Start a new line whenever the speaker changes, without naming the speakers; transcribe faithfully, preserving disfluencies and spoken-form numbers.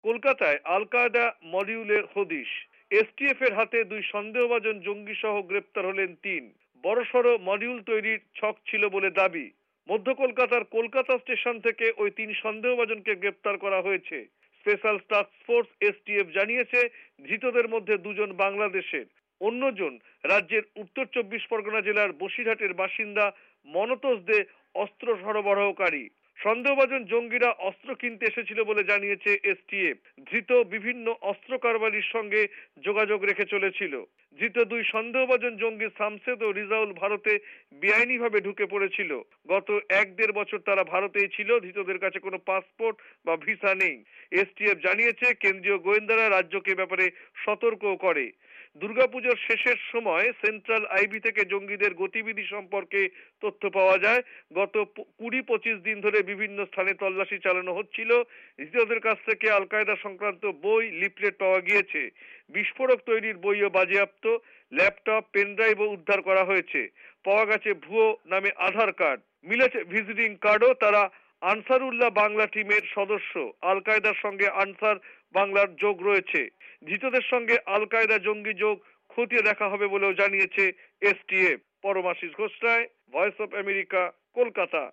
কলকাতায় আল কায়দা মডিউলের হদিশ। এসটিএফ এর হাতে দুই সন্দেহভাজন জঙ্গি সহ গ্রেপ্তার হলেন তিন। বড়সড় মডিউল তৈরির ছক ছিল বলে দাবি। মধ্য কলকাতার কলকাতা স্টেশন থেকে ওই তিন সন্দেহভাজনকে গ্রেপ্তার করা হয়েছে। স্পেশাল টাস্ক ফোর্স এসটিএফ জানিয়েছে ধৃতদের মধ্যে দুজন বাংলাদেশের, অন্যজন রাজ্যের উত্তর চব্বিশ পরগনা জেলার বসিরহাটের বাসিন্দা মনতোষ দে অস্ত্র সরবরাহকারী। সন্দেহভাজন জঙ্গিরা অস্ত্র কিনতে এসেছিল বলে জানিয়েছে এসটিএফ। ধৃত বিভিন্ন অস্ত্র কারবারির সঙ্গে যোগাযোগ রেখে চলেছিল। ধৃত দুই সন্দেহভাজন জঙ্গি শামসেদ ও রিজাউল ভারতে বেআইনিভাবে ঢুকে পড়েছিল। গত এক দেড় বছর তারা ভারতেই ছিল। ধৃতদের কাছে কোনো পাসপোর্ট বা ভিসা নেই। এসটিএফ জানিয়েছে কেন্দ্রীয় গোয়েন্দারা রাজ্যকে ব্যাপারে সতর্ক করে। দুর্গাপুজোর শেষের সময় সেন্ট্রাল আইবি থেকে জঙ্গিদের গতিবিধি সম্পর্কে তথ্য পাওয়া যায়। গত কুড়ি পঁচিশ দিন ধরে বিভিন্ন স্থানে তল্লাশি চালানো হচ্ছিল। ধৃতদের কাছ থেকে আল কায়দা সংক্রান্ত বই, লিফলেট পাওয়া গিয়েছে। বিস্ফোরক তৈরির বইও বাজেয়াপ্ত। ল্যাপটপ, পেনড্রাইভও উদ্ধার করা হয়েছে। পাওয়া গেছে ভুয়ো নামে আধার কার্ড, মিলেছে ভিজিটিং কার্ডও। তারা আনসারুল্লাহ বাংলা টিমের সদস্য। আল কায়দার সঙ্গে আনসার বাংলার যোগ রয়েছে। ধৃতদের সঙ্গে আল কায়দা জঙ্গি যোগ খতিয়ে দেখা হবে বলেও জানিয়েছে STF. Paramashis Ghosh Roy, voice of America, Kolkata.